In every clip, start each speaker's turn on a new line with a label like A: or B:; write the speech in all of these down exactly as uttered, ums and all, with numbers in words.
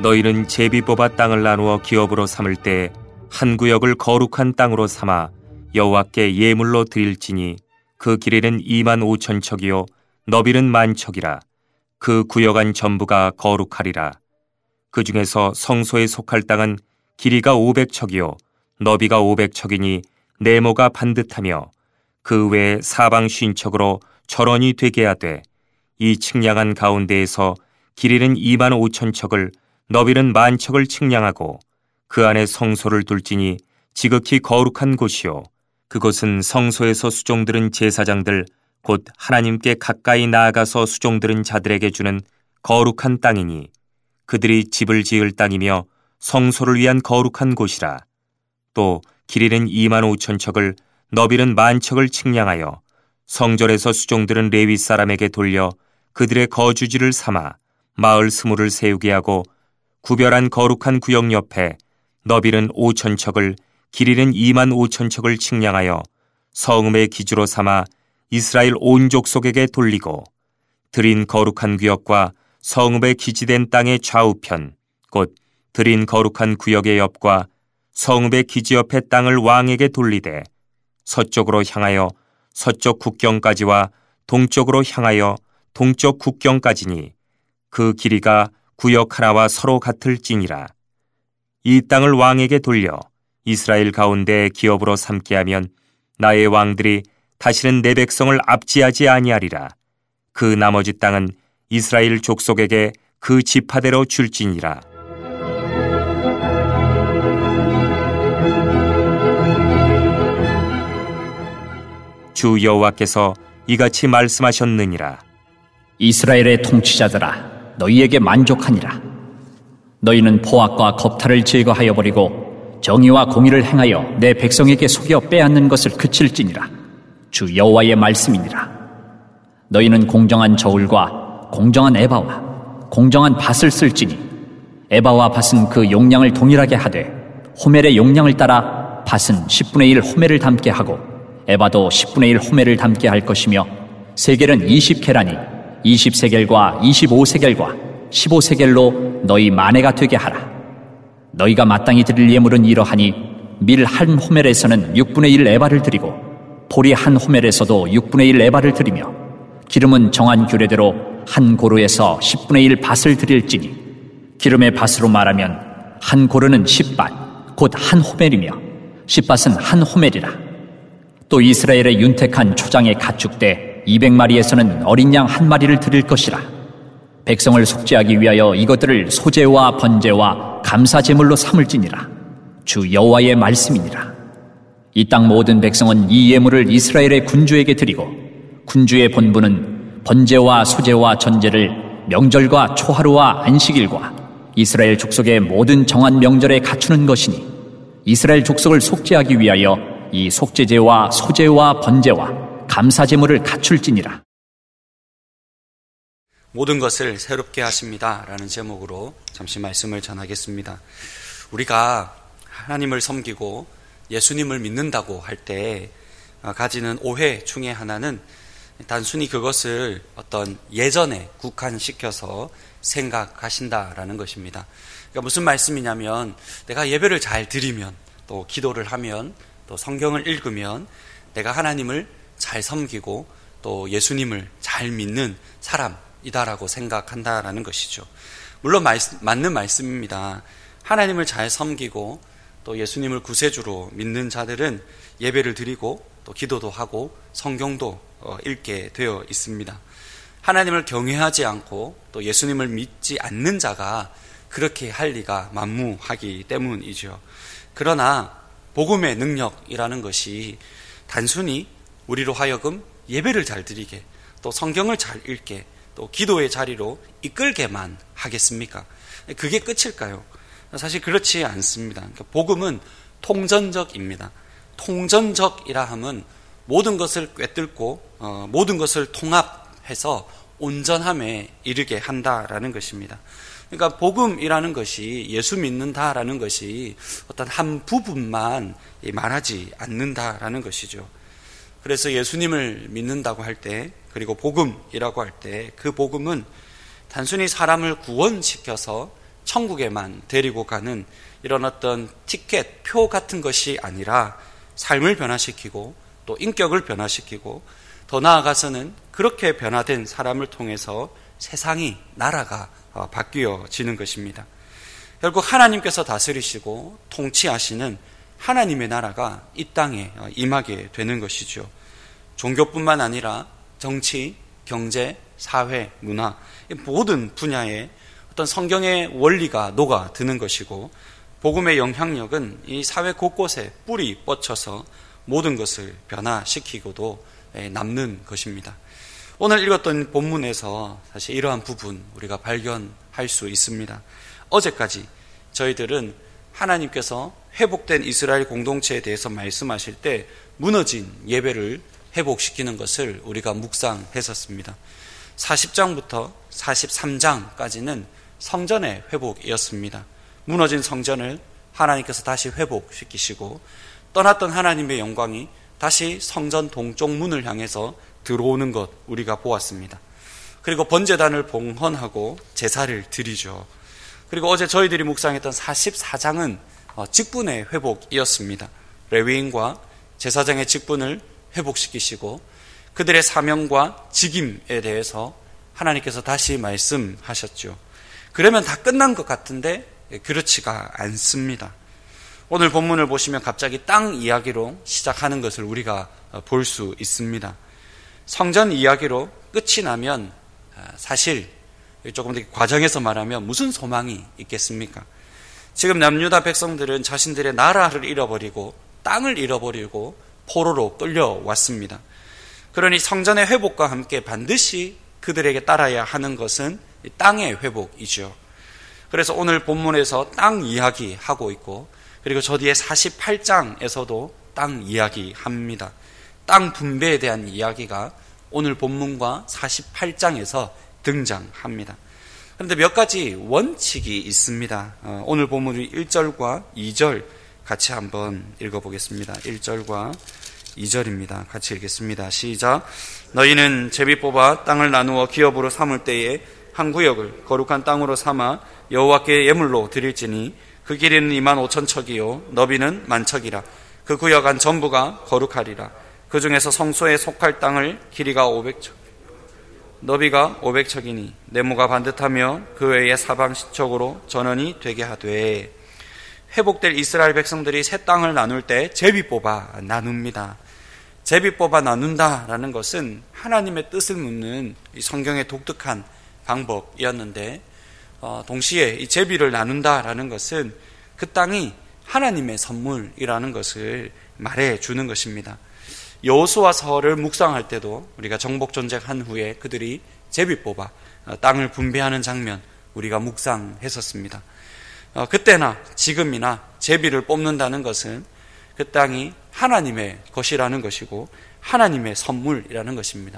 A: 너희는 제비 뽑아 땅을 나누어 기업으로 삼을 때 한 구역을 거룩한 땅으로 삼아 여호와께 예물로 드릴지니 그 길이는 이만 오천 척이요 너비는 만 척이라. 그 구역 안 전부가 거룩하리라. 그 중에서 성소에 속할 땅은 길이가 오백 척이요 너비가 오백 척이니 네모가 반듯하며 그 외에 사방 쉰 척으로 절원이 되게 하되 이 측량한 가운데에서 길이는 이만 오천 척을 너비는 만 척을 측량하고 그 안에 성소를 둘지니 지극히 거룩한 곳이요 그곳은 성소에서 수종들은 제사장들 곧 하나님께 가까이 나아가서 수종들은 자들에게 주는 거룩한 땅이니 그들이 집을 지을 땅이며 성소를 위한 거룩한 곳이라. 또 길이는 이만 오천 척을 너비는 만 척을 측량하여 성전에서 수종들은 레위 사람에게 돌려 그들의 거주지를 삼아 마을 스물을 세우게 하고 구별한 거룩한 구역 옆에 너비는 오천 척을 길이는 이만 오천 척을 측량하여 성읍의 기주로 삼아 이스라엘 온 족속에게 돌리고 드린 거룩한 구역과 성읍의 기지된 땅의 좌우편 곧 드린 거룩한 구역의 옆과 성읍의 기지 옆의 땅을 왕에게 돌리되 서쪽으로 향하여 서쪽 국경까지와 동쪽으로 향하여 동쪽 국경까지니 그 길이가 구역 하나와 서로 같을지니라. 이 땅을 왕에게 돌려 이스라엘 가운데 기업으로 삼게 하면 나의 왕들이 다시는 내 백성을 압지하지 아니하리라. 그 나머지 땅은 이스라엘 족속에게 그 지파대로 줄지니라. 주 여호와께서 이같이 말씀하셨느니라.
B: 이스라엘의 통치자들아, 너희에게 만족하니라. 너희는 포악과 겁탈을 제거하여 버리고 정의와 공의를 행하여 내 백성에게 속여 빼앗는 것을 그칠지니라. 주 여호와의 말씀이니라. 너희는 공정한 저울과 공정한 에바와 공정한 밭을 쓸지니 에바와 밭은 그 용량을 동일하게 하되 호멜의 용량을 따라 밭은 십분의 일 호멜을 담게 하고 에바도 십분의 일 호멜을 담게 할 것이며 세겔은 이십 케라니 이십 세겔과 이십오 세겔과 십오 세겔로 너희 만회가 되게 하라. 너희가 마땅히 드릴 예물은 이러하니 밀 한 호멜에서는 육분의 일 에바를 드리고 보리 한 호멜에서도 육분의 일 에바를 드리며 기름은 정한 규례대로 한 고루에서 십분의 일 밭을 드릴지니 기름의 밭으로 말하면 한 고루는 십밭 곧 한 호멜이며 십밭은 한 호멜이라. 또 이스라엘의 윤택한 초장의 가축대 이백 마리에서는 어린 양 한 마리를 드릴 것이라. 백성을 속죄하기 위하여 이것들을 소제와 번제와 감사제물로 삼을지니라. 주 여호와의 말씀이니라. 이 땅 모든 백성은 이 예물을 이스라엘의 군주에게 드리고 군주의 본부는 번제와 소제와 전제를 명절과 초하루와 안식일과 이스라엘 족속의 모든 정한 명절에 갖추는 것이니 이스라엘 족속을 속죄하기 위하여 이 속죄제와 소제와 번제와 감사제물을 갖출지니라.
C: 모든 것을 새롭게 하십니다 라는 제목으로 잠시 말씀을 전하겠습니다. 우리가 하나님을 섬기고 예수님을 믿는다고 할 때 가지는 오해 중에 하나는 단순히 그것을 어떤 예전에 국한시켜서 생각하신다라는 것입니다. 그러니까 무슨 말씀이냐면 내가 예배를 잘 드리면 또 기도를 하면 또 성경을 읽으면 내가 하나님을 잘 섬기고 또 예수님을 잘 믿는 사람이다라고 생각한다라는 것이죠. 물론 말씀, 맞는 말씀입니다. 하나님을 잘 섬기고 또 예수님을 구세주로 믿는 자들은 예배를 드리고 또 기도도 하고 성경도 읽게 되어 있습니다. 하나님을 경외하지 않고 또 예수님을 믿지 않는 자가 그렇게 할 리가 만무하기 때문이죠. 그러나 복음의 능력이라는 것이 단순히 우리로 하여금 예배를 잘 드리게 또 성경을 잘 읽게 또 기도의 자리로 이끌게만 하겠습니까? 그게 끝일까요? 사실 그렇지 않습니다. 그러니까 복음은 통전적입니다. 통전적이라 함은 모든 것을 꿰뚫고 어, 모든 것을 통합해서 온전함에 이르게 한다라는 것입니다. 그러니까 복음이라는 것이 예수 믿는다라는 것이 어떤 한 부분만 말하지 않는다라는 것이죠. 그래서 예수님을 믿는다고 할 때 그리고 복음이라고 할 때 그 복음은 단순히 사람을 구원시켜서 천국에만 데리고 가는 이런 어떤 티켓, 표 같은 것이 아니라 삶을 변화시키고 또 인격을 변화시키고 더 나아가서는 그렇게 변화된 사람을 통해서 세상이, 나라가 바뀌어지는 것입니다. 결국 하나님께서 다스리시고 통치하시는 하나님의 나라가 이 땅에 임하게 되는 것이죠. 종교뿐만 아니라 정치, 경제, 사회, 문화 모든 분야에 어떤 성경의 원리가 녹아드는 것이고 복음의 영향력은 이 사회 곳곳에 뿌리 뻗쳐서 모든 것을 변화시키고도 남는 것입니다. 오늘 읽었던 본문에서 사실 이러한 부분 우리가 발견할 수 있습니다. 어제까지 저희들은 하나님께서 회복된 이스라엘 공동체에 대해서 말씀하실 때 무너진 예배를 회복시키는 것을 우리가 묵상했었습니다. 사십 장부터 사십삼 장까지는 성전의 회복이었습니다. 무너진 성전을 하나님께서 다시 회복시키시고 떠났던 하나님의 영광이 다시 성전 동쪽 문을 향해서 들어오는 것 우리가 보았습니다. 그리고 번제단을 봉헌하고 제사를 드리죠. 그리고 어제 저희들이 묵상했던 사십사 장은 직분의 회복이었습니다. 레위인과 제사장의 직분을 회복시키시고 그들의 사명과 직임에 대해서 하나님께서 다시 말씀하셨죠. 그러면 다 끝난 것 같은데 그렇지가 않습니다. 오늘 본문을 보시면 갑자기 땅 이야기로 시작하는 것을 우리가 볼 수 있습니다. 성전 이야기로 끝이 나면 사실 조금 더 과정에서 말하면 무슨 소망이 있겠습니까? 지금 남유다 백성들은 자신들의 나라를 잃어버리고 땅을 잃어버리고 포로로 끌려왔습니다. 그러니 성전의 회복과 함께 반드시 그들에게 따라야 하는 것은 땅의 회복이죠. 그래서 오늘 본문에서 땅 이야기하고 있고 그리고 저 뒤에 사십팔 장에서도 땅 이야기합니다. 땅 분배에 대한 이야기가 오늘 본문과 사십팔 장에서 등장합니다. 그런데 몇 가지 원칙이 있습니다. 오늘 본문 일 절과 이 절 같이 한번 읽어보겠습니다. 일 절과 이 절입니다. 같이 읽겠습니다. 시작. 너희는 제비 뽑아 땅을 나누어 기업으로 삼을 때에 한 구역을 거룩한 땅으로 삼아 여호와께 예물로 드릴지니 그 길이는 이만 오천 척이요 너비는 만 척이라. 그 구역 안 전부가 거룩하리라. 그 중에서 성소에 속할 땅을 길이가 오백 척 너비가 오백 척이니 네모가 반듯하며 그 외에 사방시척으로 전원이 되게 하되. 회복될 이스라엘 백성들이 새 땅을 나눌 때 제비 뽑아 나눕니다. 제비 뽑아 나눈다라는 것은 하나님의 뜻을 묻는 이 성경의 독특한 방법이었는데 어, 동시에 이 제비를 나눈다라는 것은 그 땅이 하나님의 선물이라는 것을 말해주는 것입니다. 여호수아서를 묵상할 때도 우리가 정복 전쟁한 후에 그들이 제비 뽑아 땅을 분배하는 장면 우리가 묵상했었습니다. 어, 그때나 지금이나 제비를 뽑는다는 것은 그 땅이 하나님의 것이라는 것이고 하나님의 선물이라는 것입니다.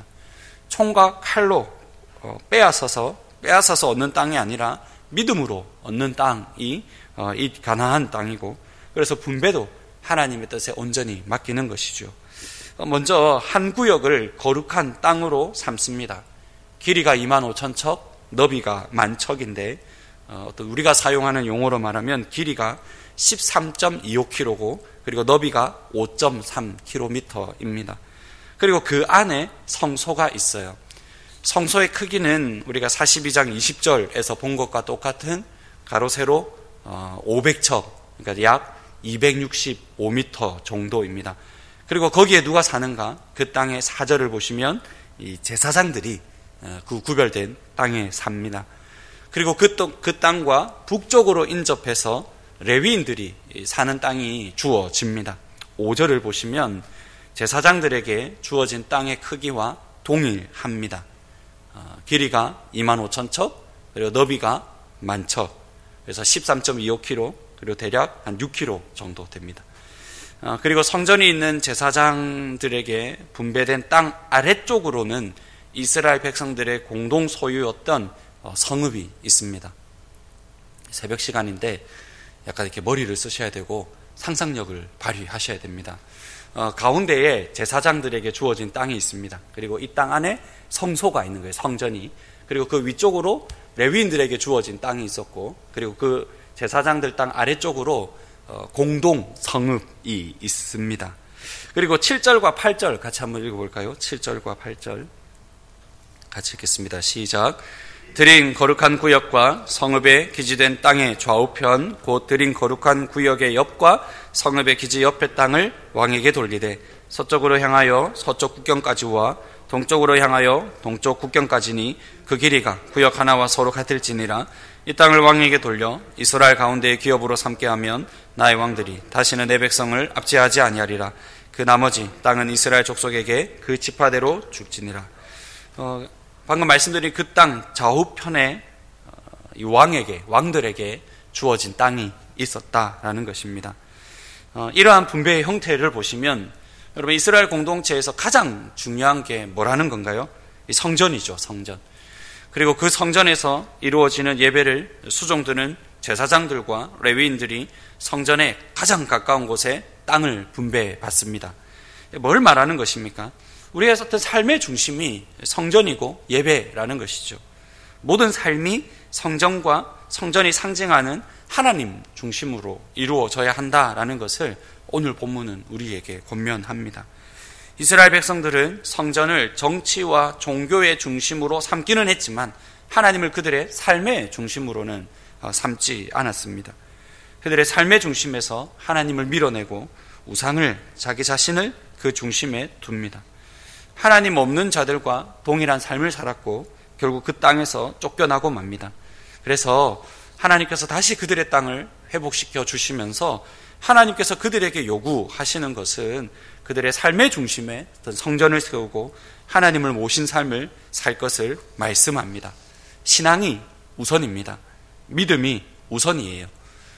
C: 총과 칼로 어, 빼앗아서 빼앗아서 얻는 땅이 아니라 믿음으로 얻는 땅이 어, 이 가나안 땅이고 그래서 분배도 하나님의 뜻에 온전히 맡기는 것이죠. 어, 먼저 한 구역을 거룩한 땅으로 삼습니다. 길이가 이만 오천 척, 너비가 만 척인데 어, 어떤 우리가 사용하는 용어로 말하면 길이가 십삼 점 이오 킬로미터고 그리고 너비가 오 점 삼 킬로미터입니다. 그리고 그 안에 성소가 있어요. 성소의 크기는 우리가 사십이 장 이십 절에서 본 것과 똑같은 가로 세로 오백 척, 그러니까 약 이백육십오 미터 정도입니다. 그리고 거기에 누가 사는가? 그 땅의 사절을 보시면 이 제사장들이 그 구별된 땅에 삽니다. 그리고 그, 그 땅과 북쪽으로 인접해서 레위인들이 사는 땅이 주어집니다. 오 절을 보시면 제사장들에게 주어진 땅의 크기와 동일합니다. 어, 길이가 이만 오천 척, 그리고 너비가 만 척, 그래서 십삼 점 이오 킬로미터, 그리고 대략 한 육 킬로미터 정도 됩니다. 어, 그리고 성전이 있는 제사장들에게 분배된 땅 아래쪽으로는 이스라엘 백성들의 공동 소유였던 어, 성읍이 있습니다. 새벽 시간인데 약간 이렇게 머리를 쓰셔야 되고 상상력을 발휘하셔야 됩니다. 어, 가운데에 제사장들에게 주어진 땅이 있습니다. 그리고 이 땅 안에 성소가 있는 거예요. 성전이. 그리고 그 위쪽으로 레위인들에게 주어진 땅이 있었고, 그리고 그 제사장들 땅 아래쪽으로 공동 성읍이 있습니다. 그리고 칠 절과 팔 절 같이 한번 읽어볼까요? 칠 절과 팔 절 같이 읽겠습니다. 시작. 드린 거룩한 구역과 성읍의 기지된 땅의 좌우편 곧 드린 거룩한 구역의 옆과 성읍의 기지 옆의 땅을 왕에게 돌리되 서쪽으로 향하여 서쪽 국경까지와 동쪽으로 향하여 동쪽 국경까지니 그 길이가 구역 하나와 서로 같을지니라. 이 땅을 왕에게 돌려 이스라엘 가운데의 기업으로 삼게 하면 나의 왕들이 다시는 내 백성을 압제하지 아니하리라. 그 나머지 땅은 이스라엘 족속에게 그 지파대로 줄지니라. 어, 방금 말씀드린 그 땅 좌우편에 이 왕에게, 왕들에게 주어진 땅이 있었다라는 것입니다. 어, 이러한 분배의 형태를 보시면 여러분 이스라엘 공동체에서 가장 중요한 게 뭐라는 건가요? 이 성전이죠, 성전. 그리고 그 성전에서 이루어지는 예배를 수종드는 제사장들과 레위인들이 성전에 가장 가까운 곳에 땅을 분배받습니다. 뭘 말하는 것입니까? 우리의 어떤 삶의 중심이 성전이고 예배라는 것이죠. 모든 삶이 성전과 성전이 상징하는 하나님 중심으로 이루어져야 한다라는 것을 오늘 본문은 우리에게 권면합니다. 이스라엘 백성들은 성전을 정치와 종교의 중심으로 삼기는 했지만 하나님을 그들의 삶의 중심으로는 삼지 않았습니다. 그들의 삶의 중심에서 하나님을 밀어내고 우상을, 자기 자신을 그 중심에 둡니다. 하나님 없는 자들과 동일한 삶을 살았고 결국 그 땅에서 쫓겨나고 맙니다. 그래서 하나님께서 다시 그들의 땅을 회복시켜 주시면서 하나님께서 그들에게 요구하시는 것은 그들의 삶의 중심에 어떤 성전을 세우고 하나님을 모신 삶을 살 것을 말씀합니다. 신앙이 우선입니다. 믿음이 우선이에요.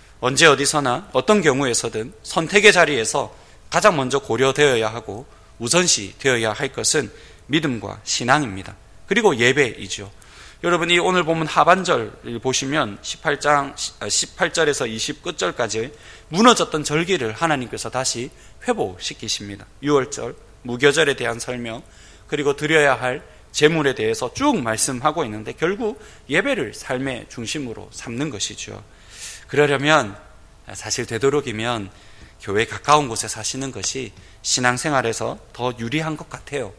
C: 언제 어디서나 어떤 경우에서든 선택의 자리에서 가장 먼저 고려되어야 하고 우선시 되어야 할 것은 믿음과 신앙입니다. 그리고 예배이죠. 여러분이 오늘 본문 하반절을 보시면 십팔 장 십팔 절에서 이십 끝절까지 무너졌던 절기를 하나님께서 다시 회복시키십니다. 유월절, 무교절에 대한 설명, 그리고 드려야 할 제물에 대해서 쭉 말씀하고 있는데 결국 예배를 삶의 중심으로 삼는 것이죠. 그러려면 사실 되도록이면 교회에 가까운 곳에 사시는 것이 신앙생활에서 더 유리한 것 같아요.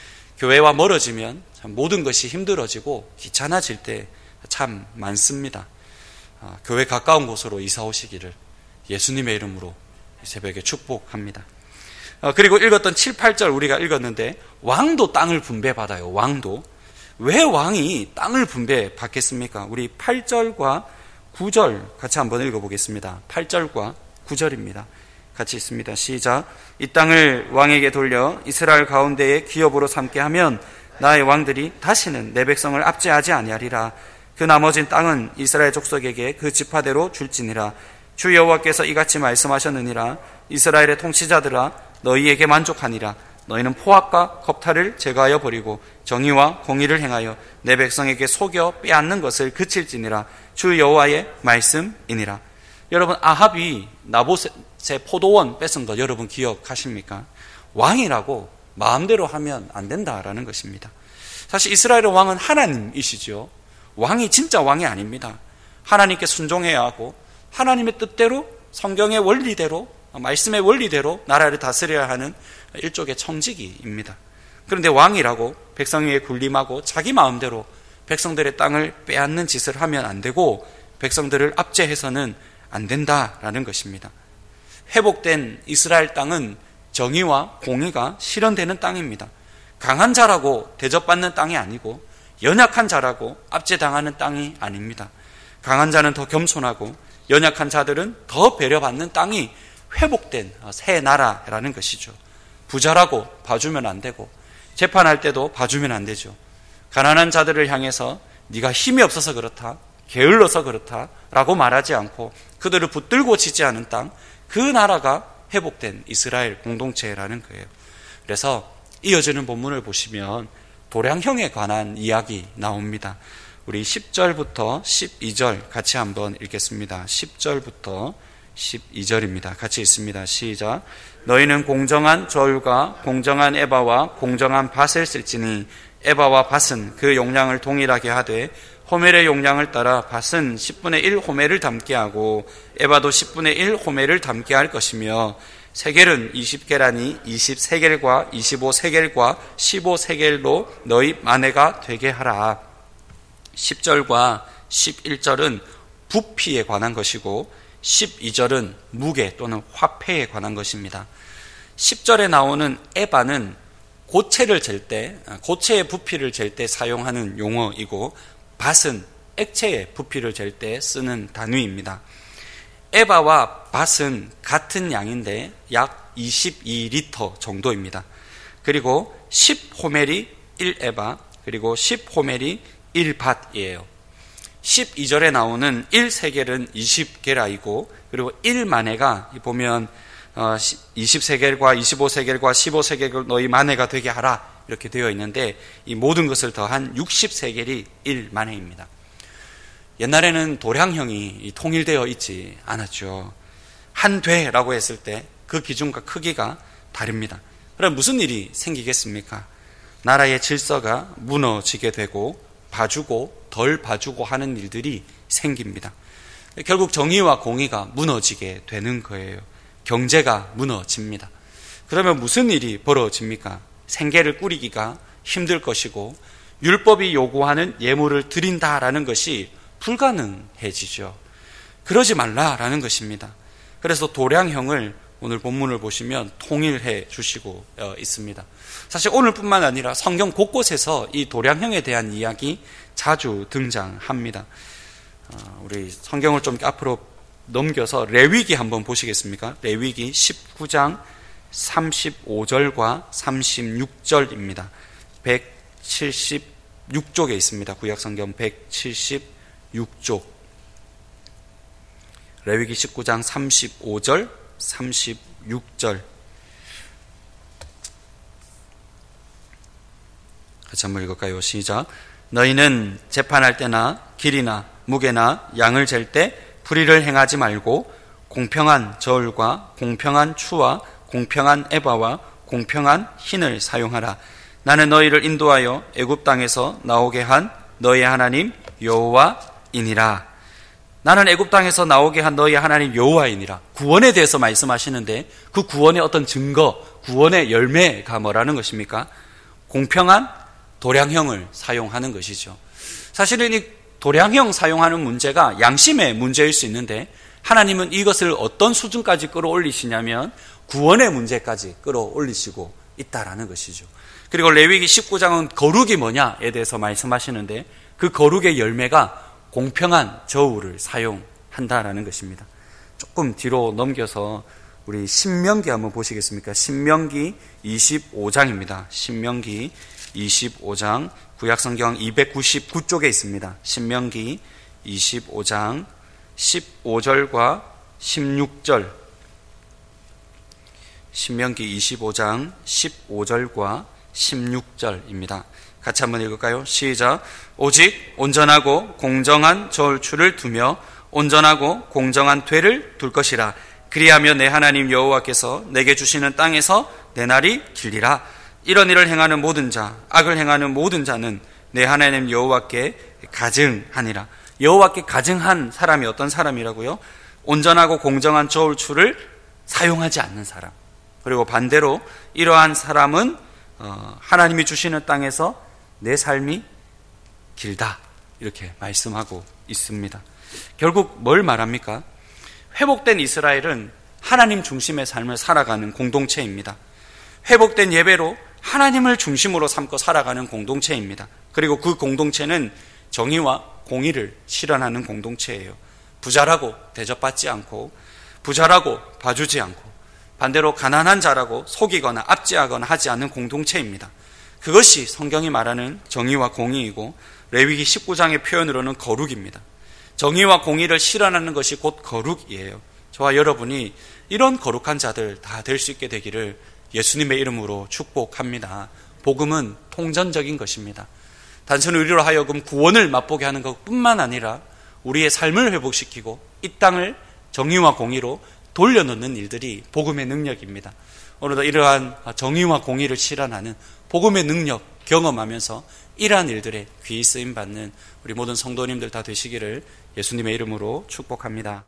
C: 교회와 멀어지면 참 모든 것이 힘들어지고 귀찮아질 때 참 많습니다. 아, 교회 가까운 곳으로 이사 오시기를 예수님의 이름으로 이 새벽에 축복합니다. 아, 그리고 읽었던 칠, 팔 절 우리가 읽었는데 왕도 땅을 분배받아요. 왕도. 왜 왕이 땅을 분배받겠습니까? 우리 팔 절과 구 절 같이 한번 읽어보겠습니다. 팔 절과 구 절입니다. 같이 있습니다. 시작. 이 땅을 왕에게 돌려 이스라엘 가운데의 기업으로 삼게 하면 나의 왕들이 다시는 내 백성을 압제하지 아니하리라. 그 나머진 땅은 이스라엘 족속에게 그 지파대로 줄지니라. 주 여호와께서 이같이 말씀하셨느니라. 이스라엘의 통치자들아 너희에게 만족하니라. 너희는 포악과 겁탈을 제거하여 버리고 정의와 공의를 행하여 내 백성에게 속여 빼앗는 것을 그칠지니라. 주 여호와의 말씀이니라. 여러분 아합이 나봇의 포도원 뺏은 것 여러분 기억하십니까? 왕이라고 마음대로 하면 안 된다라는 것입니다. 사실 이스라엘의 왕은 하나님이시죠. 왕이 진짜 왕이 아닙니다. 하나님께 순종해야 하고 하나님의 뜻대로 성경의 원리대로 말씀의 원리대로 나라를 다스려야 하는 일종의 청지기입니다. 그런데 왕이라고 백성에게 군림하고 자기 마음대로 백성들의 땅을 빼앗는 짓을 하면 안 되고 백성들을 압제해서는 안 된다라는 것입니다. 회복된 이스라엘 땅은 정의와 공의가 실현되는 땅입니다. 강한 자라고 대접받는 땅이 아니고 연약한 자라고 압제당하는 땅이 아닙니다. 강한 자는 더 겸손하고 연약한 자들은 더 배려받는 땅이 회복된 새 나라라는 것이죠. 부자라고 봐주면 안 되고 재판할 때도 봐주면 안 되죠. 가난한 자들을 향해서 네가 힘이 없어서 그렇다, 게을러서 그렇다 라고 말하지 않고 그들을 붙들고 지지하는 땅, 그 나라가 회복된 이스라엘 공동체라는 거예요. 그래서 이어지는 본문을 보시면 도량형에 관한 이야기 나옵니다. 우리 십 절부터 십이 절 같이 한번 읽겠습니다. 십 절부터 십이 절입니다. 같이 읽습니다. 시작. 너희는 공정한 저울과 공정한 에바와 공정한 밭을 쓸지니 에바와 밭은 그 용량을 동일하게 하되 호멜의 용량을 따라 밭은 십분의 일 호멜을 담게 하고 에바도 십분의 일 호멜을 담게 할 것이며 세겔은 이십 계란이 이십 세겔과 이십오 세겔과 십오 세겔로 너희 마네가 되게 하라. 십 절과 십일 절은 부피에 관한 것이고 십이 절은 무게 또는 화폐에 관한 것입니다. 십 절에 나오는 에바는 고체를 잴 때, 고체의 부피를 잴 때 사용하는 용어이고 밭은 액체의 부피를 잴 때 쓰는 단위입니다. 에바와 밭은 같은 양인데 약 이십이 리터 정도입니다. 그리고 십 호멜이 일 에바, 그리고 십 호멜이 일 밭이에요. 십이 절에 나오는 일 세겔은 이십 게라이고 그리고 일 마네가 보면 이십 세겔과 이십오 세겔과 십오 세겔을 너희 마네가 되게 하라 이렇게 되어 있는데 이 모든 것을 더한 육십 세겔이 일 마네입니다. 옛날에는 도량형이 통일되어 있지 않았죠. 한 되라고 했을 때 그 기준과 크기가 다릅니다. 그럼 무슨 일이 생기겠습니까? 나라의 질서가 무너지게 되고 봐주고 덜 봐주고 하는 일들이 생깁니다. 결국 정의와 공의가 무너지게 되는 거예요. 경제가 무너집니다. 그러면 무슨 일이 벌어집니까? 생계를 꾸리기가 힘들 것이고 율법이 요구하는 예물을 드린다라는 것이 불가능해지죠. 그러지 말라라는 것입니다. 그래서 도량형을 오늘 본문을 보시면 통일해 주시고 있습니다. 사실 오늘뿐만 아니라 성경 곳곳에서 이 도량형에 대한 이야기 자주 등장합니다. 우리 성경을 좀 앞으로 넘겨서 레위기 한번 보시겠습니까? 레위기 십구 장 삼십오 절과 삼십육 절입니다. 백칠십육 쪽에 있습니다. 구약성경 백칠십육 쪽. 레위기 십구 장 삼십오 절, 삼십육 절. 같이 한번 읽을까요? 시작. 너희는 재판할 때나 길이나 무게나 양을 잴 때 불의를 행하지 말고 공평한 저울과 공평한 추와 공평한 에바와 공평한 흰을 사용하라. 나는 너희를 인도하여 애굽 땅에서 나오게 한 너희 하나님 여호와이니라. 나는 애굽 땅에서 나오게 한 너희 하나님 여호와이니라. 구원에 대해서 말씀하시는데 그 구원의 어떤 증거, 구원의 열매가 뭐라는 것입니까? 공평한 도량형을 사용하는 것이죠. 사실은 이 도량형 사용하는 문제가 양심의 문제일 수 있는데 하나님은 이것을 어떤 수준까지 끌어올리시냐면 구원의 문제까지 끌어올리시고 있다라는 것이죠. 그리고 레위기 십구 장은 거룩이 뭐냐에 대해서 말씀하시는데 그 거룩의 열매가 공평한 저울을 사용한다라는 것입니다. 조금 뒤로 넘겨서 우리 신명기 한번 보시겠습니까? 신명기 이십오 장입니다. 신명기 이십오 장 구약성경 이백구십구 쪽에 있습니다. 신명기 이십오 장 십오 절과 십육 절. 신명기 이십오 장 십오 절과 십육 절입니다. 같이 한번 읽을까요? 시작. 오직 온전하고 공정한 저울추를 두며 온전하고 공정한 되를 둘 것이라. 그리하면 내 하나님 여호와께서 내게 주시는 땅에서 내 날이 길리라. 이런 일을 행하는 모든 자, 악을 행하는 모든 자는 내 하나님 여호와께 가증하니라. 여호와께 가증한 사람이 어떤 사람이라고요? 온전하고 공정한 저울추를 사용하지 않는 사람. 그리고 반대로 이러한 사람은 하나님이 주시는 땅에서 내 삶이 길다 이렇게 말씀하고 있습니다. 결국 뭘 말합니까? 회복된 이스라엘은 하나님 중심의 삶을 살아가는 공동체입니다. 회복된 예배로 하나님을 중심으로 삼고 살아가는 공동체입니다. 그리고 그 공동체는 정의와 공의를 실현하는 공동체예요. 부자라고 대접받지 않고 부자라고 봐주지 않고 반대로 가난한 자라고 속이거나 압제하거나 하지 않는 공동체입니다. 그것이 성경이 말하는 정의와 공의이고 레위기 십구 장의 표현으로는 거룩입니다. 정의와 공의를 실현하는 것이 곧 거룩이에요. 저와 여러분이 이런 거룩한 자들 다 될 수 있게 되기를 예수님의 이름으로 축복합니다. 복음은 통전적인 것입니다. 단순히 우리로 하여금 구원을 맛보게 하는 것뿐만 아니라 우리의 삶을 회복시키고 이 땅을 정의와 공의로 돌려놓는 일들이 복음의 능력입니다. 오늘도 이러한 정의와 공의를 실현하는 복음의 능력 경험하면서 이러한 일들에 귀히 쓰임받는 우리 모든 성도님들 다 되시기를 예수님의 이름으로 축복합니다.